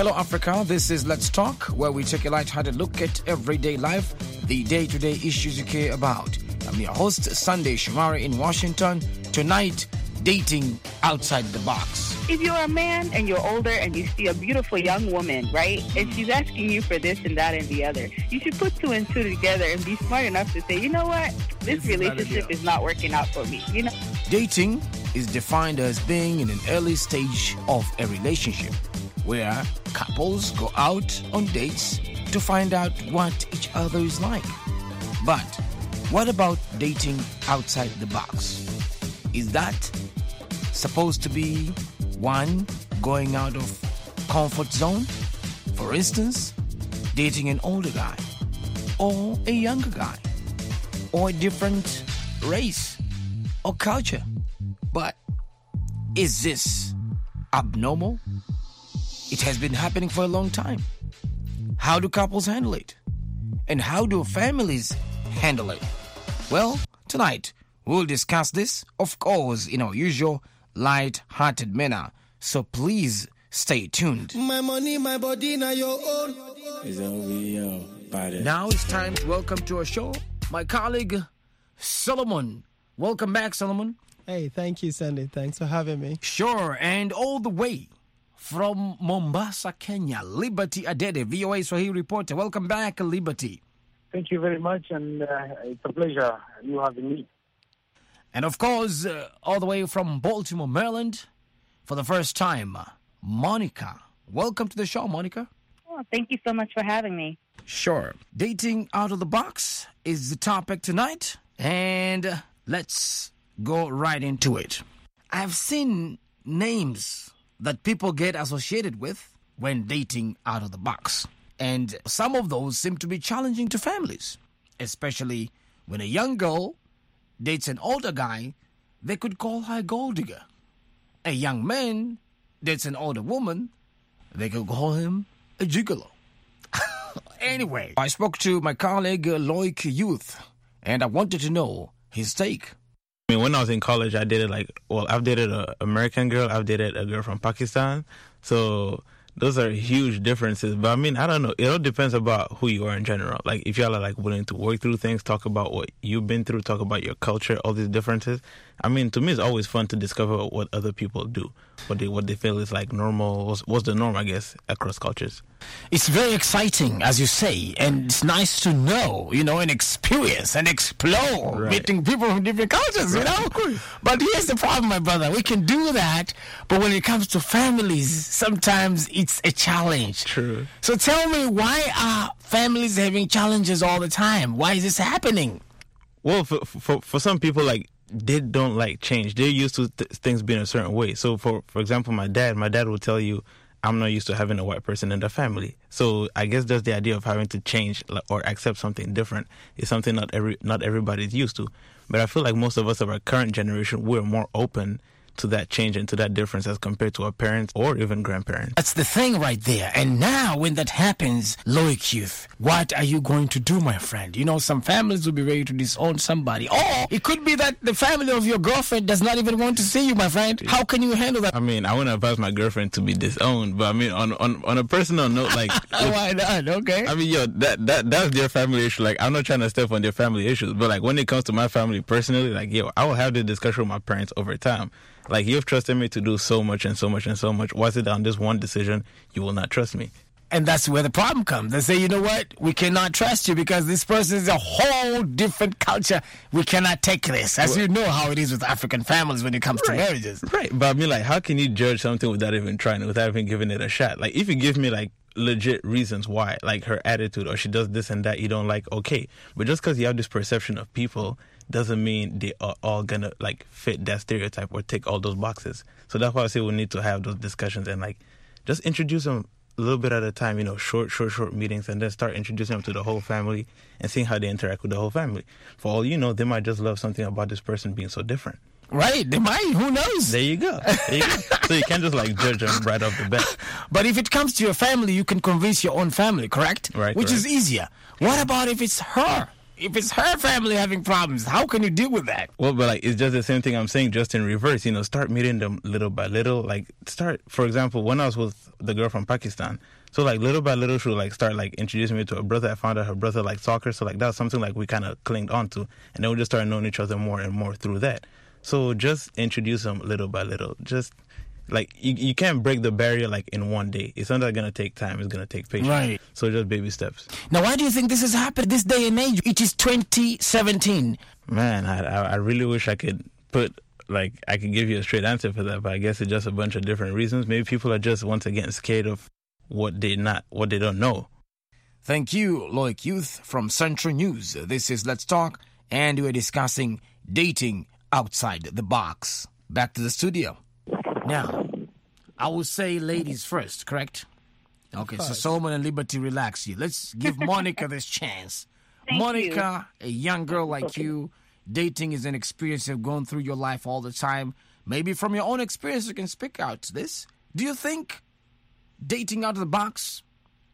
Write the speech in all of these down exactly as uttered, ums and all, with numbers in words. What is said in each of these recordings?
Hello, Africa. This is Let's Talk, where we take a light-hearted look at everyday life, the day-to-day issues you care about. I'm your host, Sunday Shumari in Washington. Tonight, dating outside the box. If you're a man and you're older and you see a beautiful young woman, right, and she's asking you for this and that and the other, you should put two and two together and be smart enough to say, you know what, this, this relationship is not working out for me. You know, dating is defined as being in an early stage of a relationship where couples go out on dates to find out what each other is like. But what about dating outside the box? Is that supposed to be one going out of comfort zone? For instance, dating an older guy or a younger guy or a different race or culture. But is this abnormal? It has been happening for a long time. How do couples handle it? And how do families handle it? Well, tonight we'll discuss this, of course, in our usual light-hearted manner. So please stay tuned. My money, my body, now your own. Now it's time to welcome to our show my colleague Solomon. Welcome back, Solomon. Hey, thank you, Sandy. Thanks for having me. Sure, and all the way from Mombasa, Kenya, Liberty Adede, V O A Swahili reporter. Welcome back, Liberty. Thank you very much, and uh, it's a pleasure you having me. And of course, uh, all the way from Baltimore, Maryland, for the first time, Monica. Welcome to the show, Monica. Oh, thank you so much for having me. Sure. Dating out of the box is the topic tonight, and uh, let's go right into it. I've seen names that people get associated with when dating out of the box. And some of those seem to be challenging to families, especially when a young girl dates an older guy, they could call her a gold digger. A young man dates an older woman, they could call him a gigolo. Anyway, I spoke to my colleague uh, Loic Youth, and I wanted to know his take. I mean, when I was in college, I dated like, well, I've dated an American girl, I've dated a girl from Pakistan. So those are huge differences. But I mean, I don't know. It all depends about who you are in general. Like, if y'all are like willing to work through things, talk about what you've been through, talk about your culture, all these differences. I mean, to me, it's always fun to discover what other people do, what they what they feel is like normal. What's, what's the norm, I guess, across cultures. It's very exciting, as you say, and it's nice to know, you know, and experience and explore, right, meeting people from different cultures, right, you know. But here's the problem, my brother. We can do that, but when it comes to families, sometimes it's a challenge. True. So tell me, why are families having challenges all the time? Why is this happening? Well, for for, for some people, like, they don't like change. They're used to th- things being a certain way. So, for for example, my dad, my dad will tell you, I'm not used to having a white person in the family. So I guess that's the idea of having to change or accept something different. Is something not every not everybody's used to. But I feel like most of us of our current generation, we're more open to that change and to that difference as compared to our parents or even grandparents. That's the thing right there. And now when that happens, Loic Youth, what are you going to do, my friend? You know, some families will be ready to disown somebody. Or it could be that the family of your girlfriend does not even want to see you, my friend. How can you handle that? I mean, I wouldn't advise my girlfriend to be disowned, but I mean, on on, on a personal note, like... Why not? Okay. I mean, yo, that, that that's their family issue. Like, I'm not trying to step on their family issues, but like, when it comes to my family personally, like, yo, I will have the discussion with my parents over time. Like, you've trusted me to do so much and so much and so much. Was it on this one decision? You will not trust me. And that's where the problem comes. They say, you know what? We cannot trust you because this person is a whole different culture. We cannot take this. As well, you know how it is with African families when it comes right, to marriages. Right. But I mean, like, how can you judge something without even trying it, without even giving it a shot? Like, if you give me, like, legit reasons why, like her attitude or she does this and that you don't like, okay. But just because you have this perception of people doesn't mean they are all gonna like fit that stereotype or tick all those boxes. So that's why I say we need to have those discussions and like just introduce them a little bit at a time, you know, short, short, short meetings, and then start introducing them to the whole family and seeing how they interact with the whole family. For all you know, they might just love something about this person being so different. Right, they might. Who knows? There you go. There you go. So you can't just like judge them right off the bat. But if it comes to your family, you can convince your own family, correct? Right. Which correct. is easier. What about if it's her? if it's her family having problems, how can you deal with that? Well, but like it's just the same thing I'm saying, just in reverse. You know, start meeting them little by little. Like start, for example, when I was with the girl from Pakistan, so like little by little, she would like start like introducing me to her brother. I found out her brother liked soccer, so like that's something like we kind of clinged onto, and then we just started knowing each other more and more through that. So just introduce them little by little. Just like you, you can't break the barrier like in one day. It's not going to take time. It's going to take patience. Right. So just baby steps. Now, why do you think this has happened this day and age? It is twenty seventeen. Man, I I really wish I could put like I could give you a straight answer for that, but I guess it's just a bunch of different reasons. Maybe people are just once again scared of what they not what they don't know. Thank you, Loic Youth from Central News. This is Let's Talk, and we're discussing dating outside the box. Back to the studio. Now, I will say ladies first, correct? Okay, so Solomon and Liberty, relax you. Let's give Monica this chance. Thank Monica, you. A young girl like you, dating is an experience you've gone through your life all the time. Maybe from your own experience you can speak out to this. Do you think dating out of the box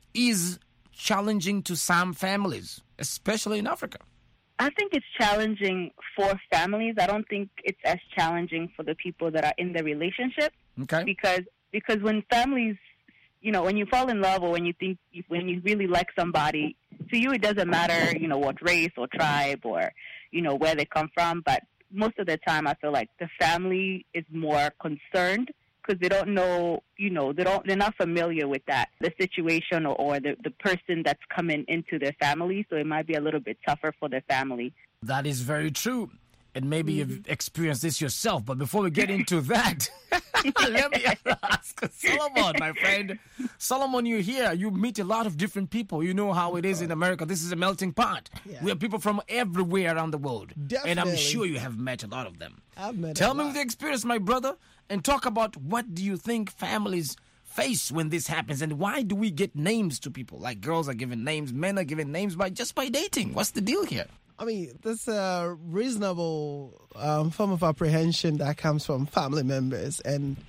is challenging to some families, especially in Africa? I think it's challenging for families. I don't think it's as challenging for the people that are in the relationship. Okay. Because because when families, you know, when you fall in love or when you think, when you really like somebody, to you it doesn't matter, you know, what race or tribe or, you know, where they come from. But most of the time I feel like the family is more concerned because they don't know, you know, they don't, they're not familiar with that, the situation or, or the, the person that's coming into their family. So it might be a little bit tougher for their family. That is very true. And maybe mm-hmm. you've experienced this yourself. But before we get into that, let me ask Solomon, my friend. Solomon, you're here. You meet a lot of different people. You know how it is in America. This is a melting pot. Yeah. We have people from everywhere around the world. Definitely. And I'm sure you have met a lot of them. I've met Tell a me lot. the experience, my brother, and talk about what do you think families face when this happens, and why do we get names to people? Like girls are given names, men are given names by just by dating. What's the deal here? I mean, there's a reasonable um, form of apprehension that comes from family members, and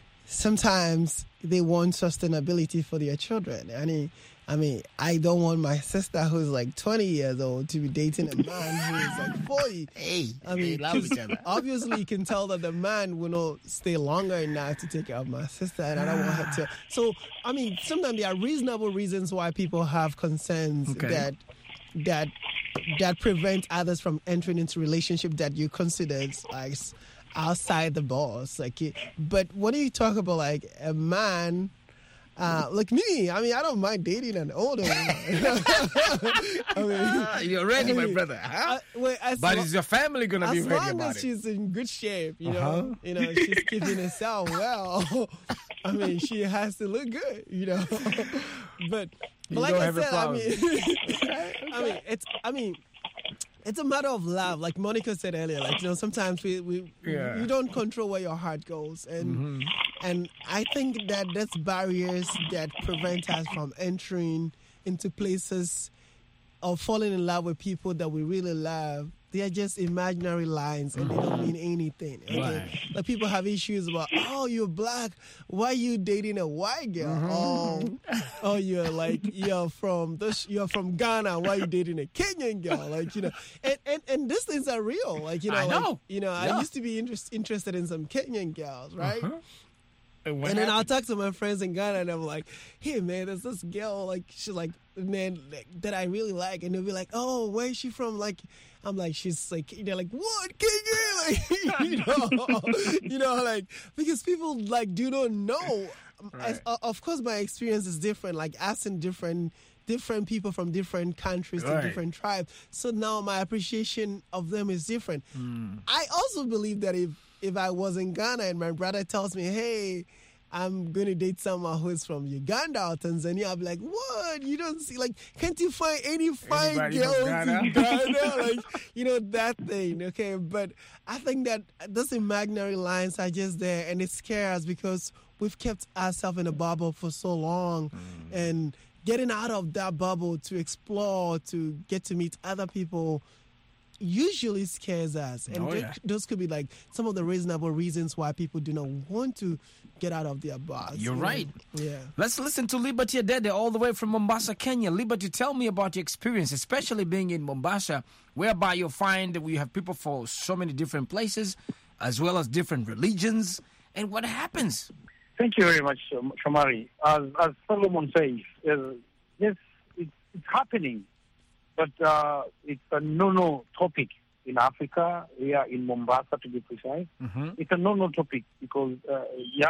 sometimes they want sustainability for their children. I mean, I mean, I don't want my sister who's like twenty years old to be dating a man who is like forty. Hey, I mean, they love each other. Obviously, you can tell that the man will not stay longer enough to take care of my sister, and I don't want her to. So, I mean, sometimes there are reasonable reasons why people have concerns Okay. that that that prevent others from entering into relationship that you consider like outside the box. Like, it, but when you talk about like a man. Uh, like me, I mean, I don't mind dating an older woman. I mean, Ah, you're ready, I my mean, brother. Huh? uh, wait, as But lo- is your family going to be as ready long about as it? she's in good shape, you know, Uh-huh. you know, she's keeping herself well. I mean, she has to look good, you know. but, but You like don't I have a said, I problem. mean, I mean, it's, I mean. It's a matter of love, like Monica said earlier. Like, you know, sometimes we, we Yeah. you don't control where your heart goes, and Mm-hmm. and I think that that's barriers that prevent us from entering into places or falling in love with people that we really love. They are just imaginary lines, and they don't mean anything. Okay? Right. Like people have issues about, oh, you're black, why are you dating a white girl? Oh, oh, you're like you're from this, you're from Ghana, why are you dating a Kenyan girl? Like, you know, and and, and these things are real. Like, you know, I like, know. you know, Yeah. I used to be interest, interested in some Kenyan girls, right? Uh-huh. And, what And then I'll happened? talk to my friends in Ghana, and I'm like, "Hey, man, there's this girl, like, she's like, man, like, that I really like." And they'll be like, "Oh, where is she from?" Like, I'm like, she's like, they're like, "What, Kenya?" Like, you know, you know, like, because people like do not know. As, Right. of course, my experience is different. Like, asking different. different people from different countries Right. and different tribes. So now my appreciation of them is different. Hmm. I also believe that if, if I was in Ghana and my brother tells me, hey, I'm going to date someone who's from Uganda or Tanzania, I'll be like, what? You don't see, like, can't you find any fine Anybody from girls Ghana? in Ghana? Like, you know, that thing, okay? But I think that those imaginary lines are just there, and it scares us because we've kept ourselves in a bubble for so long. And getting out of that bubble to explore, to get to meet other people, usually scares us. And Oh, th- yeah. those could be like some of the reasonable reasons why people do not want to get out of their bars. You're you know? right. Yeah. Let's listen to Liberty Adede all the way from Mombasa, Kenya. Liberty, tell me about your experience, especially being in Mombasa, whereby you find that we have people from so many different places, as well as different religions, and what happens? Thank you very much, um, Shamari. As, as Solomon says, uh, yes, it's, it's happening, but uh, it's a no-no topic in Africa. We are in Mombasa, to be precise. Mm-hmm. It's a no-no topic because, uh, yeah,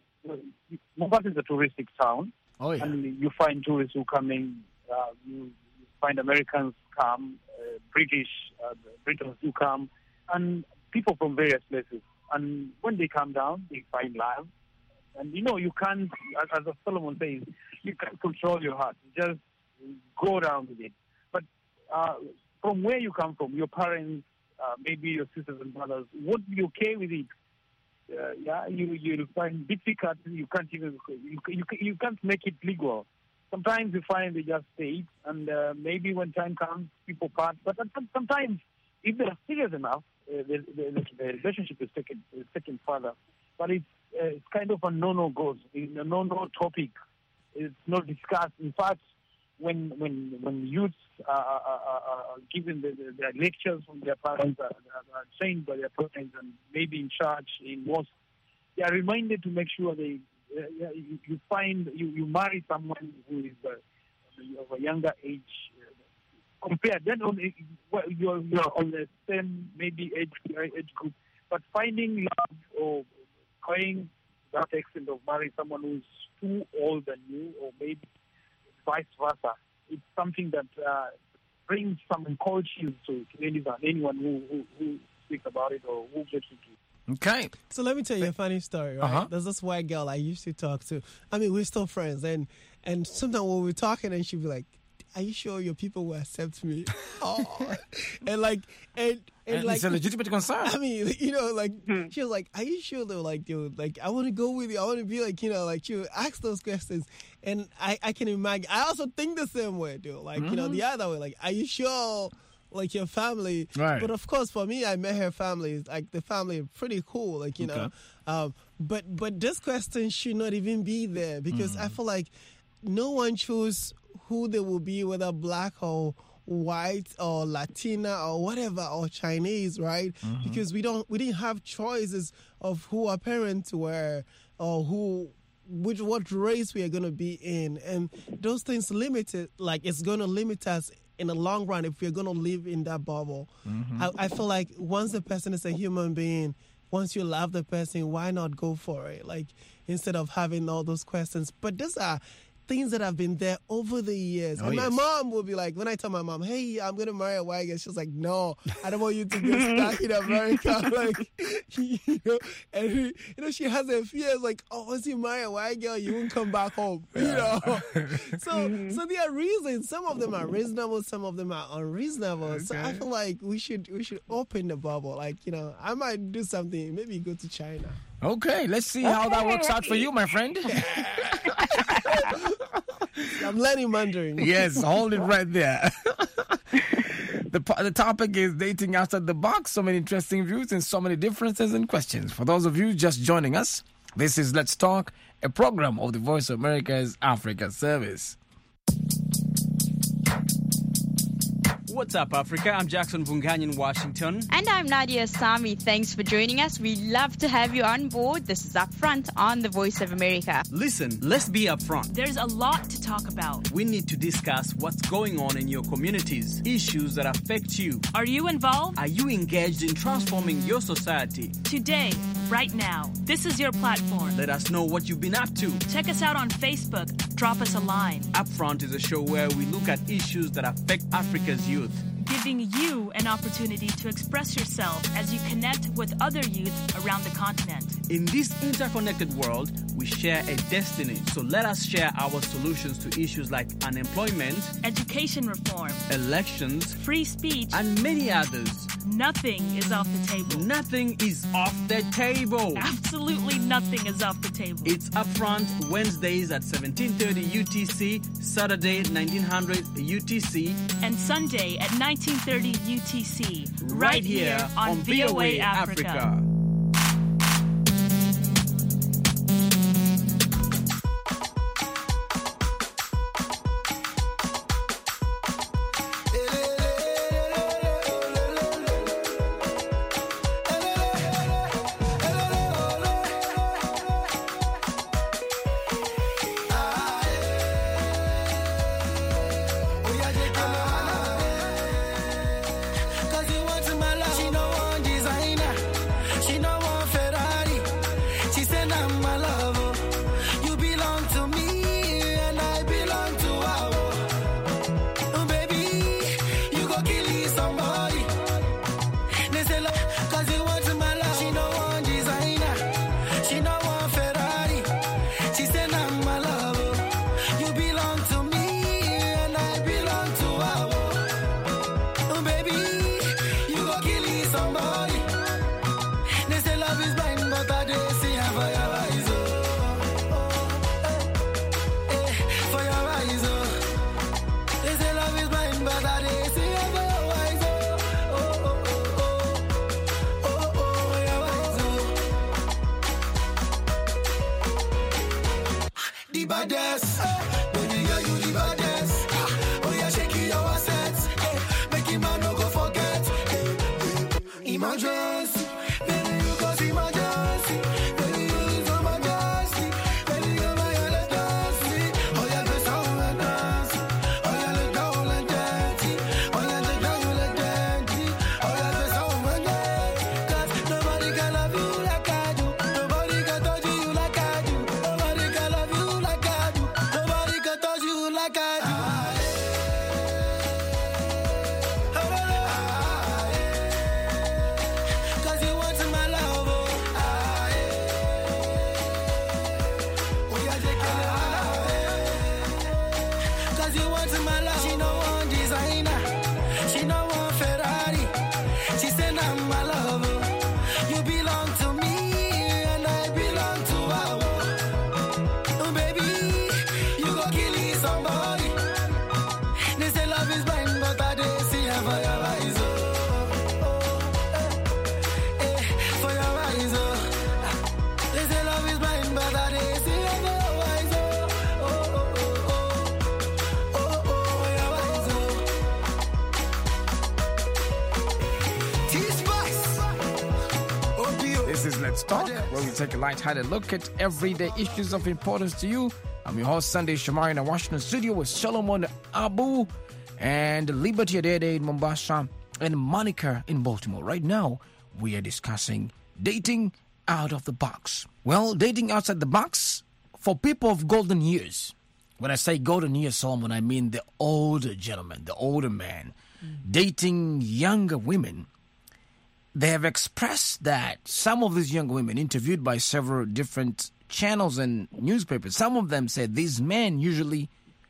Mombasa is a touristic town. Oh, yeah. And you find tourists who come in, uh, you, you find Americans come, uh, British, uh, Britons do come, and people from various places. And when they come down, they find love. And, you know, you can't, as, as Solomon says, you can't control your heart. You just go down with it. But uh, from where you come from, your parents, uh, maybe your sisters and brothers, would be okay with it. Uh, yeah, you you find difficult. You can't even you, you you can't make it legal. Sometimes you find they just stay, and uh, maybe when time comes, people part. But sometimes, if they're serious enough, uh, the, the, the relationship is taken is taken further. But it's uh, it's kind of a no-no goes, in a no-no topic. It's not discussed. In fact, when when when youths are, are, are, are given the, the, their lectures from their parents, are, are trained by their parents, and maybe in church, in mosque, they are reminded to make sure they uh, you, you find you, you marry someone who is uh, of a younger age uh, compared. Then on, well, you're you're on the same maybe age age group, but finding love or going that extent of marry someone who's too old than you, or maybe vice versa. It's something that uh, brings some encouragement to, to anyone, anyone who, who, who speaks about it or who gets into it. Okay. So let me tell you a funny story, right? Uh-huh. There's this white girl I used to talk to. I mean, we're still friends. And and sometimes when we're talking, and she'd be like, are you sure your people will accept me? Oh. And like, and, and, And like, it's a legitimate concern. I mean, you know, like, she was like, are you sure though? Like, dude, like, I want to go with you. I want to be like, you know, like, she would ask those questions. And I, I can imagine, I also think the same way, dude. Like, mm-hmm. you know, the other way, like, are you sure, like, your family? Right. But of course, for me, I met her family. Like, the family are pretty cool, like, you Okay. know. Um, but, but this question should not even be there because mm. I feel like no one chose who they will be, whether black or white or Latina or whatever, or Chinese, right? Mm-hmm. Because we don't, we didn't have choices of who our parents were or who, which, what race we are going to be in. And those things limited, like it's going to limit us in the long run if we're going to live in that bubble. Mm-hmm. I, I feel like once the person is a human being, once you love the person, why not go for it? Like, instead of having all those questions. But these are things that have been there over the years. Oh, and my yes. mom will be like, when I tell my mom, hey, I'm going to marry a white girl, she's like, no, I don't want you to get stuck in America. Like, you know, and, you know, she has a fear, like, oh, once you marry a white girl, you won't come back home, you know. so, so there are reasons. Some of them are reasonable, some of them are unreasonable. Okay. So I feel like we should, we should open the bubble. Like, you know, I might do something, maybe go to China. Okay, let's see how that works out for you, my friend. I'm learning Mandarin. Yes, hold it right there. the the topic is dating outside the box. So many interesting views and so many differences and questions. For those of you just joining us, this is Let's Talk, a program of the Voice of America's Africa Service. What's up, Africa? I'm Jackson Vungan in Washington. And I'm Nadia Sami. Thanks for joining us. We love to have you on board. This is Upfront on the Voice of America. Listen, let's be upfront. There's a lot to talk about. We need to discuss what's going on in your communities, issues that affect you. Are you involved? Are you engaged in transforming your society? Today, right now, this is your platform. Let us know what you've been up to. Check us out on Facebook. Drop us a line. Upfront is a show where we look at issues that affect Africa's youth, giving you an opportunity to express yourself as you connect with other youth around the continent. In this interconnected world, we share a destiny. So let us share our solutions to issues like unemployment, education reform, elections, free speech, and many others. Nothing is off the table. Nothing is off the table. Absolutely nothing is off the table. It's Upfront Wednesdays at seventeen thirty U T C, Saturday nineteen hundred U T C, and Sunday at nineteen thirty U T C. Right, right here on, on V O A Africa. Africa. Talk, where we take a light-hearted look at everyday issues of importance to you. I'm your host, Sunday Shamari, in the Washington studio with Solomon Abu and Liberty Adede in Mombasa and Monica in Baltimore. Right now, we are discussing dating out of the box. Well, dating outside the box for people of golden years. When I say golden years, Solomon, I mean the older gentleman, the older man, mm. dating younger women. They have expressed that some of these young women, interviewed by several different channels and newspapers, some of them said these men usually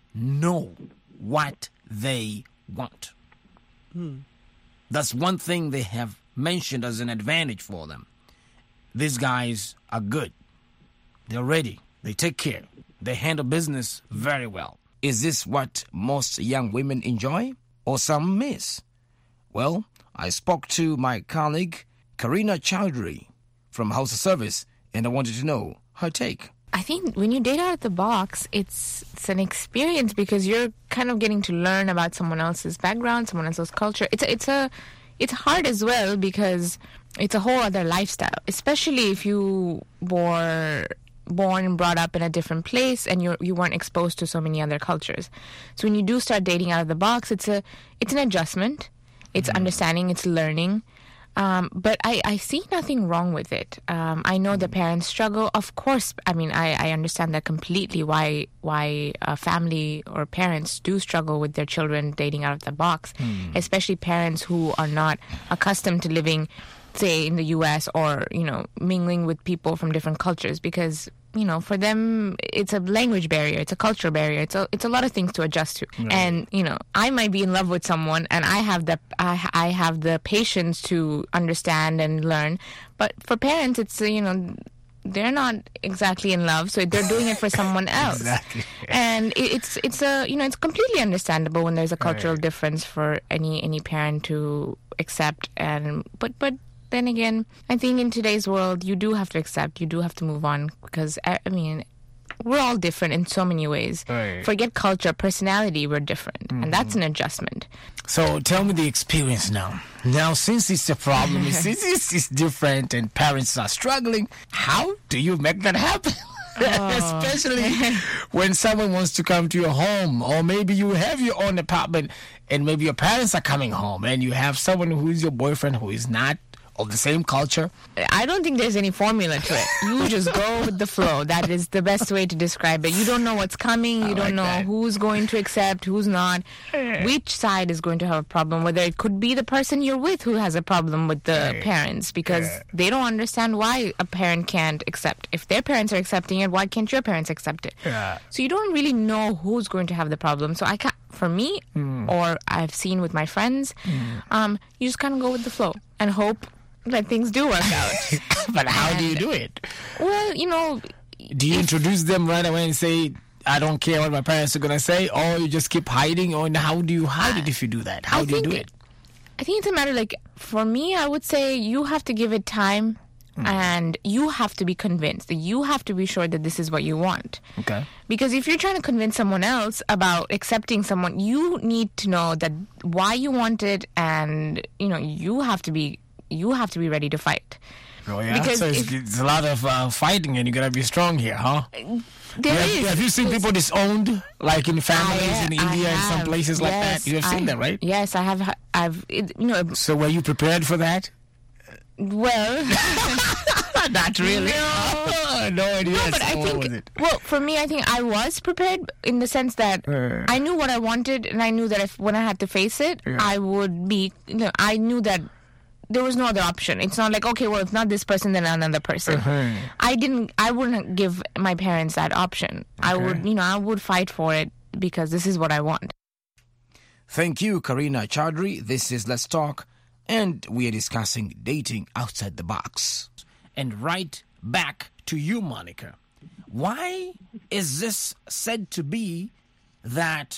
know what they want. Hmm. That's one thing they have mentioned as an advantage for them. These guys are good. They're ready. They take care. They handle business very well. Is this what most young women enjoy or some miss? Well, I spoke to my colleague, Karina Chowdhury from House of Service, and I wanted to know her take. I think when you date out of the box, it's, it's an experience because you're kind of getting to learn about someone else's background, someone else's culture. It's a, it's a, it's hard as well because it's a whole other lifestyle, especially if you were born and brought up in a different place and you you weren't exposed to so many other cultures. So when you do start dating out of the box, it's a it's an adjustment. It's mm-hmm. understanding, it's learning. Um, but I, I see nothing wrong with it. Um, I know the parents struggle. Of course, I mean, I, I understand that completely why why a family or parents do struggle with their children dating out of the box, mm. especially parents who are not accustomed to living, say, in the U S or, you know, mingling with people from different cultures. Because you know, for them, it's a language barrier, it's a cultural barrier, it's a, it's a lot of things to adjust to. Right. And, you know, I might be in love with someone and I have the, I, I have the patience to understand and learn. But for parents, it's, uh, you know, they're not exactly in love, so they're doing it for someone else. Exactly. And it, it's, it's a, you know, it's completely understandable when there's a cultural right. difference for any, any parent to accept. And, but, but, then again, I think in today's world, you do have to accept, you do have to move on, because, I mean, we're all different in so many ways. Right. Forget culture, personality, we're different. Mm-hmm. And that's an adjustment. So tell me the experience now. Now, since it's a problem, since it's, it's different and parents are struggling, how do you make that happen? Oh. Especially when someone wants to come to your home, or maybe you have your own apartment and maybe your parents are coming home and you have someone who is your boyfriend who is not of the same culture. I don't think there's any formula to it. You just go with the flow. That is the best way to describe it. You don't know what's coming. You I don't like know that. Who's going to accept, who's not. Which side is going to have a problem. Whether it could be the person you're with who has a problem with the hey. parents, because yeah. they don't understand why a parent can't accept. If their parents are accepting it, why can't your parents accept it? Yeah. So you don't really know who's going to have the problem. So I can't, for me, mm. or I've seen with my friends, mm. um, you just kind of go with the flow and hope that things do work out. But how and, do you do it? Well, you know... Do you introduce them right away and say, I don't care what my parents are going to say, or you just keep hiding, or how do you hide it if you do that? How I do you do it? I think it's a matter, like, for me, I would say you have to give it time, mm. and you have to be convinced. You have to be sure that this is what you want. Okay. Because if you're trying to convince someone else about accepting someone, you need to know that why you want it, and, you know, you have to be... you have to be ready to fight. Oh, yeah? Because so it's, if, it's a lot of uh, fighting, and you got to be strong here, huh? There have, is. Have you seen people disowned, like in families I, in India and some places yes, like that? You have seen I, that, right? Yes, I have. I've, it, you know. So were you prepared for that? Well... Not really. No, no idea. No, but I think, was it? Well, for me, I think I was prepared in the sense that uh, I knew what I wanted, and I knew that if when I had to face it, yeah. I would be, you know, I knew that there was no other option. It's not like, okay, well, if not this person, then another person. Uh-huh. I didn't, I wouldn't give my parents that option. Okay. I would, you know, I would fight for it because this is what I want. Thank you, Karina Chaudhry. This is Let's Talk, and we are discussing dating outside the box. And right back to you, Monica. Why is this said to be that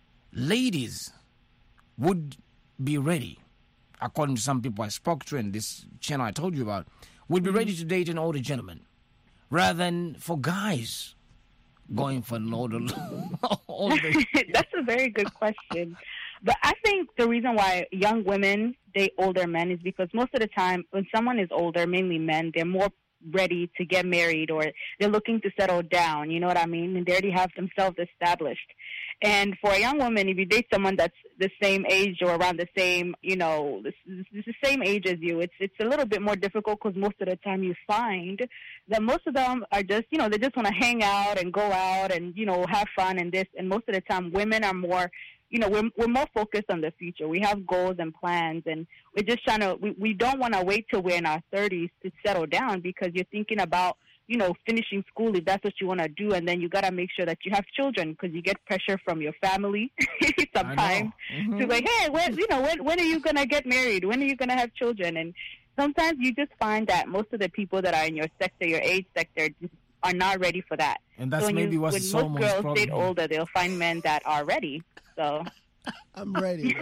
ladies would be ready, according to some people I spoke to in this channel I told you about, would be ready to date an older gentleman rather than for guys going for an older... older That's a very good question. But I think the reason why young women date older men is because most of the time when someone is older, mainly men, they're more ready to get married or they're looking to settle down, you know what I mean? And they already have themselves established. And for a young woman, if you date someone that's the same age or around the same, you know, this, this is the same age as you, it's it's a little bit more difficult because most of the time you find that most of them are just, you know, they just want to hang out and go out and, you know, have fun and this. And most of the time women are more, you know, we're we're more focused on the future. We have goals and plans, and we're just trying to, we, we don't want to wait till we're in our thirties to settle down because you're thinking about, you know, finishing school if that's what you want to do, and then you got to make sure that you have children because you get pressure from your family sometimes mm-hmm. to like, hey, when, you know, when, when are you going to get married? When are you going to have children? And sometimes you just find that most of the people that are in your sector, your age sector, just are not ready for that. And that's so when maybe you, what's so most girls date older, they'll find men that are ready. So I'm ready.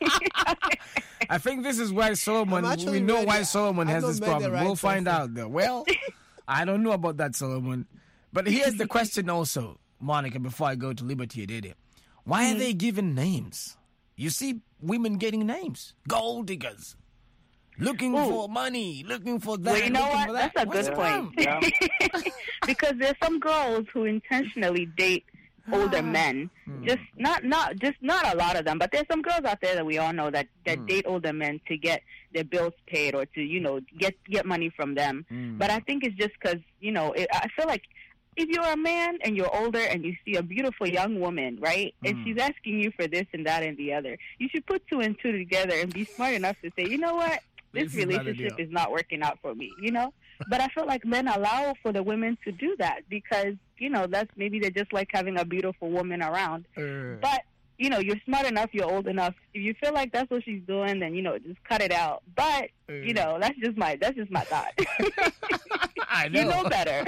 I think this is why Solomon, we know ready. why Solomon has this problem. Right we'll person. find out though. Well, I don't know about that, Solomon. But here's the question also, Monica, before I go to Liberty Adede. Why mm-hmm. are they given names? You see women getting names. Gold diggers. Looking Ooh. for money, looking for that. Well, you know what? That. That's a What's good point. Yeah. Because there's some girls who intentionally date older ah. men. Hmm. Just not not just not a lot of them, but there's some girls out there that we all know that, that hmm. date older men to get their bills paid or to, you know, get get money from them. Hmm. But I think it's just because, you know, it, I feel like if you're a man and you're older and you see a beautiful young woman, right, and mm. she's asking you for this and that and the other, you should put two and two together and be smart enough to say, you know what, this, this relationship is not, is not working out for me, you know? But I feel like men allow for the women to do that because, you know, that's maybe they just like having a beautiful woman around. Uh. But, you know, you're smart enough, you're old enough. If you feel like that's what she's doing, then, you know, just cut it out. But, uh. you know, that's just my that's just my thought. I know. You know better.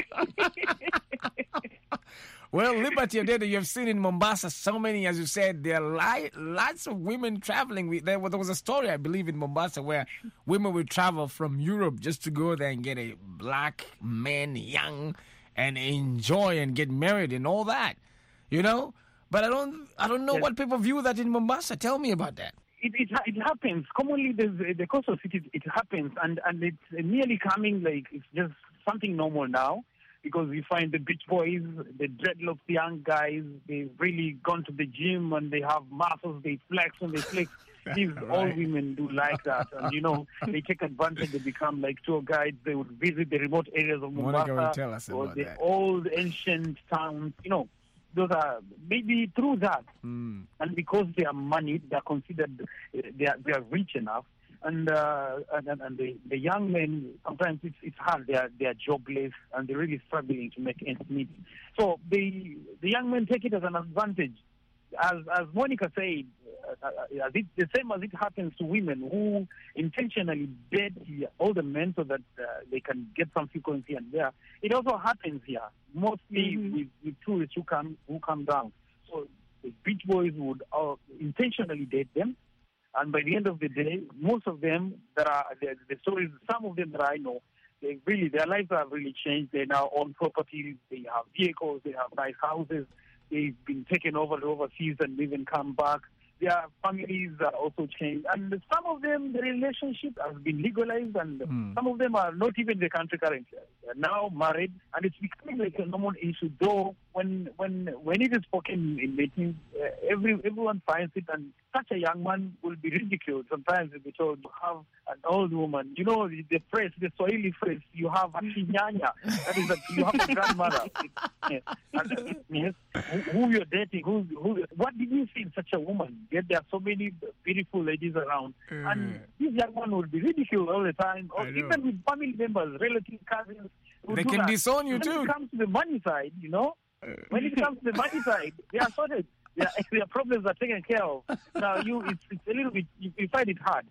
Well, Liberty Adede, you have seen in Mombasa so many, as you said, there are li- lots of women traveling. There, there was a story, I believe, in Mombasa where women would travel from Europe just to go there and get a black man, young, and enjoy and get married and all that, you know? But I don't I don't know yes. what people view that in Mombasa. Tell me about that. It, it, it happens. Commonly, there's, the coastal cities, it happens, and, and it's nearly coming like it's just something normal now. Because you find the beach boys, the dreadlocks young guys, they've really gone to the gym and they have muscles, they flex and they flex. These right. all women do like that. And, you know, they take advantage, they become like tour guides. They would visit the remote areas of Mombasa. Monica, tell us or about the that. old ancient towns. You know, those are maybe through that. Mm. And because they are money, they are considered, they are, they are rich enough. And, uh, and and the, the young men, sometimes it's it's hard. They are they are jobless and they're really struggling to make ends meet. So the the young men take it as an advantage. As as Monica said, uh, uh, it, the same as it happens to women who intentionally date older men so that uh, they can get some frequency here and there. It also happens here, mostly mm-hmm. with, with tourists who come who come down. So the beach boys would uh, intentionally date them. And by the end of the day, most of them that are the, the stories, some of them that I know, they really their lives have really changed. They now own properties, they have vehicles, they have nice houses. They've been taken over to overseas and even come back. Their families are also changed, and some of them, the relationship has been legalized, and mm. some of them are not even in the country currently. They're now married, and it's becoming like a normal issue. Though when when when it is spoken in meetings, uh, every everyone finds it, and such a young man will be ridiculed. Sometimes they'll be told, "You have an old woman." You know the phrase, the Swahili phrase, "You have a kinyanya." That is, that you have a grandmother. Yes. And, yes. Who, who you're dating? Who, who? What did you see in such a woman? Yet there are so many beautiful ladies around, mm. and this young one will be ridiculed all the time, or even with family members, relatives, cousins. They can that. disown you when too. When it comes to the money side, you know, when it comes to the money side, they are sorted. Their, their problems are taken care of. Now you, it's, it's a little bit. You, you find it hard.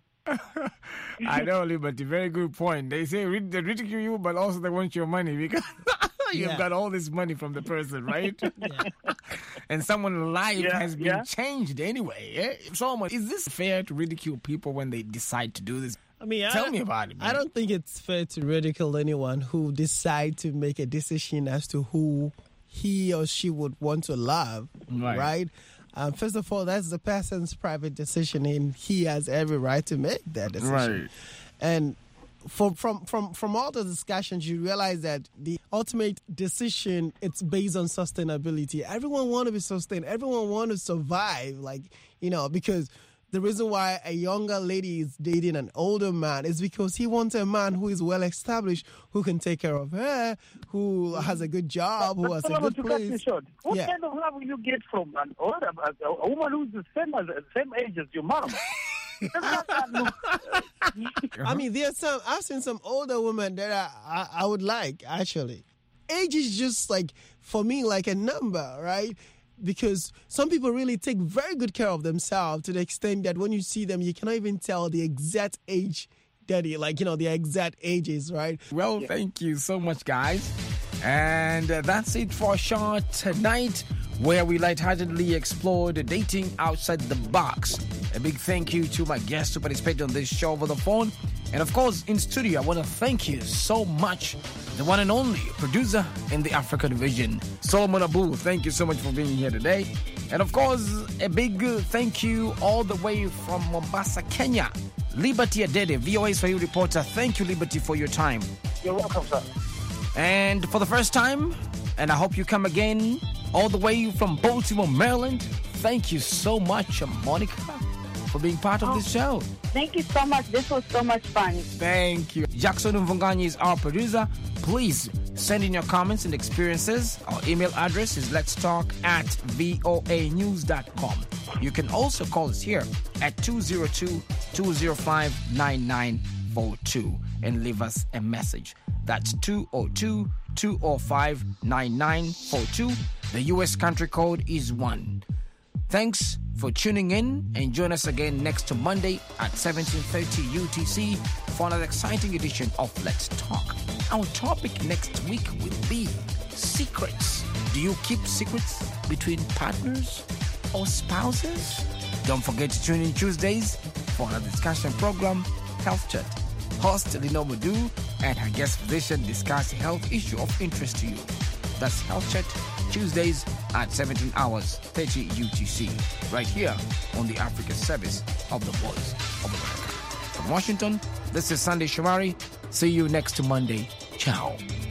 I know, Liberty. Very good point. They say they ridicule you, but also they want your money because you've yeah. got all this money from the person, right? yeah. And someone's life yeah, has been yeah. changed anyway. Eh? So much. Is this fair to ridicule people when they decide to do this? I mean, tell I, me about it. Man. I don't think it's fair to ridicule anyone who decide to make a decision as to who he or she would want to love, right? right? Um, first of all, that's the person's private decision, and he has every right to make that decision. Right. And from from from from all the discussions, you realize that the ultimate decision, it's based on sustainability. Everyone want to be sustained. Everyone want to survive, like, you know, because the reason why a younger lady is dating an older man is because he wants a man who is well established, who can take care of her, who has a good job, but, who has a good to place. Short. What yeah. kind of love will you get from an older, a, a woman who's the same as the same age as your mom? I mean, there's some. I've seen some older women that I, I, I would like, actually. Age is just like, for me, like a number, right? Because some people really take very good care of themselves to the extent that when you see them, you cannot even tell the exact age that they, like, you know, the exact ages, right? Well, yeah. Thank you so much, guys. And uh, that's it for Shaw Tonight, where we lightheartedly explored dating outside the box. A big thank you to my guests who participated on this show over the phone. And of course, in studio, I want to thank you so much, the one and only producer in the Africa division, Solomon Abu. Thank you so much for being here today. And of course, a big thank you all the way from Mombasa, Kenya, Liberty Adede, V O A Swahili reporter. Thank you, Liberty, for your time. You're welcome, sir. And for the first time, and I hope you come again, all the way from Baltimore, Maryland, thank you so much, Monica, for being part of oh, this show. Thank you so much. This was so much fun. Thank you. Jackson Mvunganyi is our producer. Please send in your comments and experiences. Our email address is letstalk at voa news dot com. You can also call us here at two zero two, two zero five, nine nine four two and leave us a message. That's two oh two, two oh five, nine nine four two. The U S country code is one. Thanks for tuning in, and join us again next Monday at seventeen thirty U T C for another exciting edition of Let's Talk. Our topic next week will be secrets. Do you keep secrets between partners or spouses? Don't forget to tune in Tuesdays for another discussion program, Health Chat. Host Lino Modu and her guest physician discuss a health issue of interest to you. That's Health Chat, Tuesdays at seventeen hours thirty U T C, right here on the African Service of the Voice of America. From Washington, this is Sunday Shomari. See you next Monday. Ciao.